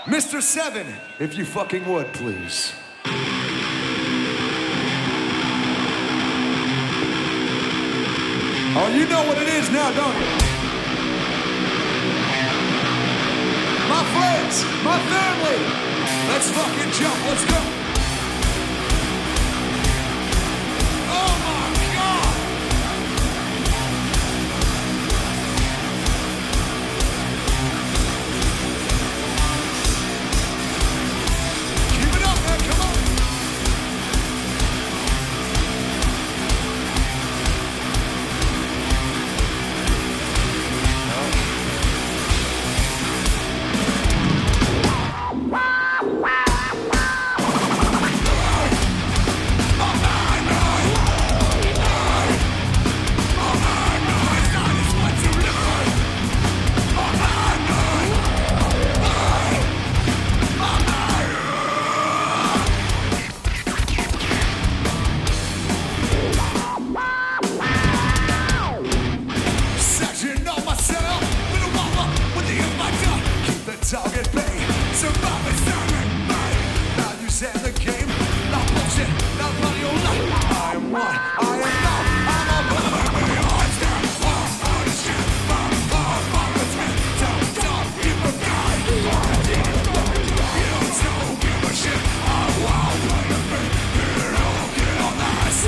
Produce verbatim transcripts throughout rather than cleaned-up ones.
Mister Seven, if you fucking would, please. Oh, you know what it is now, don't you? My friends, my family, let's fucking jump, let's go. Oh my God! Keep it up, man, come on. Target bay, survive is serving me. Now you set the game, not bullshit, not money or life. I am what I am not, I'm a brother. We are still all on the shit, I'm all on the ten. Don't stop, keep a guy. You don't give a shit, I won't play a bit. You don't get on this.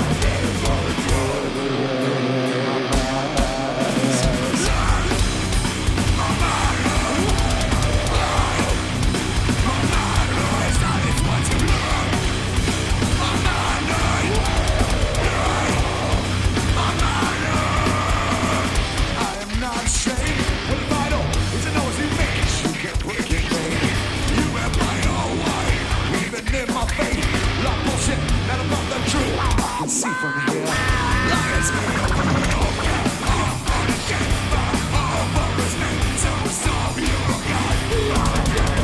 See from here, lions all on the shit, all over his name, so stop you God. You don't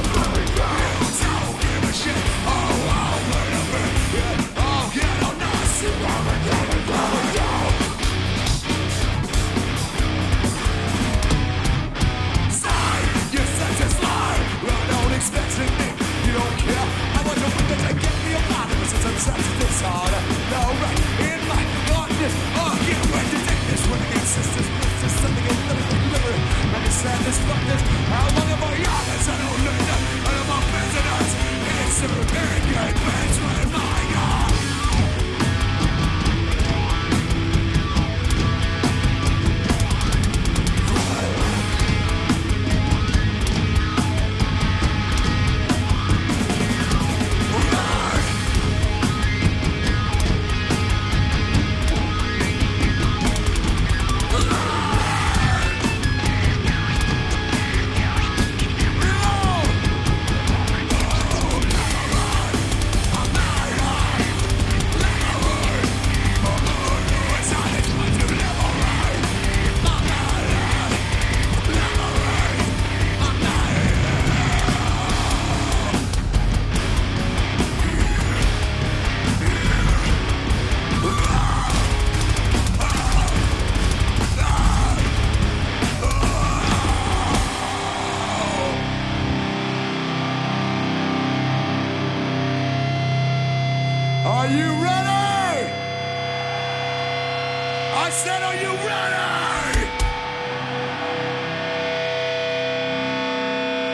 give a shit, oh wow, wait a minute, oh get on us, you wanna get it, wanna go. Sigh, you're such a slide, well don't expect me, you don't care, I want to win to get me a body, since I'm such a disorder. No right in my darkness. Oh, I can't wait to take this one against sisters. This is something a little deliberate. I'm just sad this fuck this. How long have I got this? I don't know that. I am a prisoners. It's a very good man's running my God. Are you ready? I said, are you ready?